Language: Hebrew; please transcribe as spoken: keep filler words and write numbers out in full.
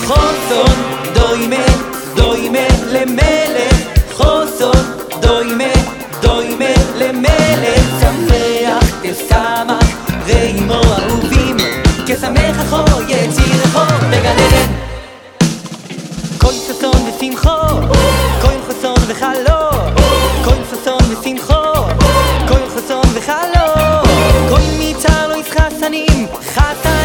חוסון דוימה דוימה למלך חוסון דוימה דוימה למלך שמח תשמח ראימו אהובים כשמח אחו יציר אחו בגן עדן כל ששון ושמחו כל חסון וחלו כל ששון ושמחו כל חסון וחלו כל מיצר לא ישחסנים חסן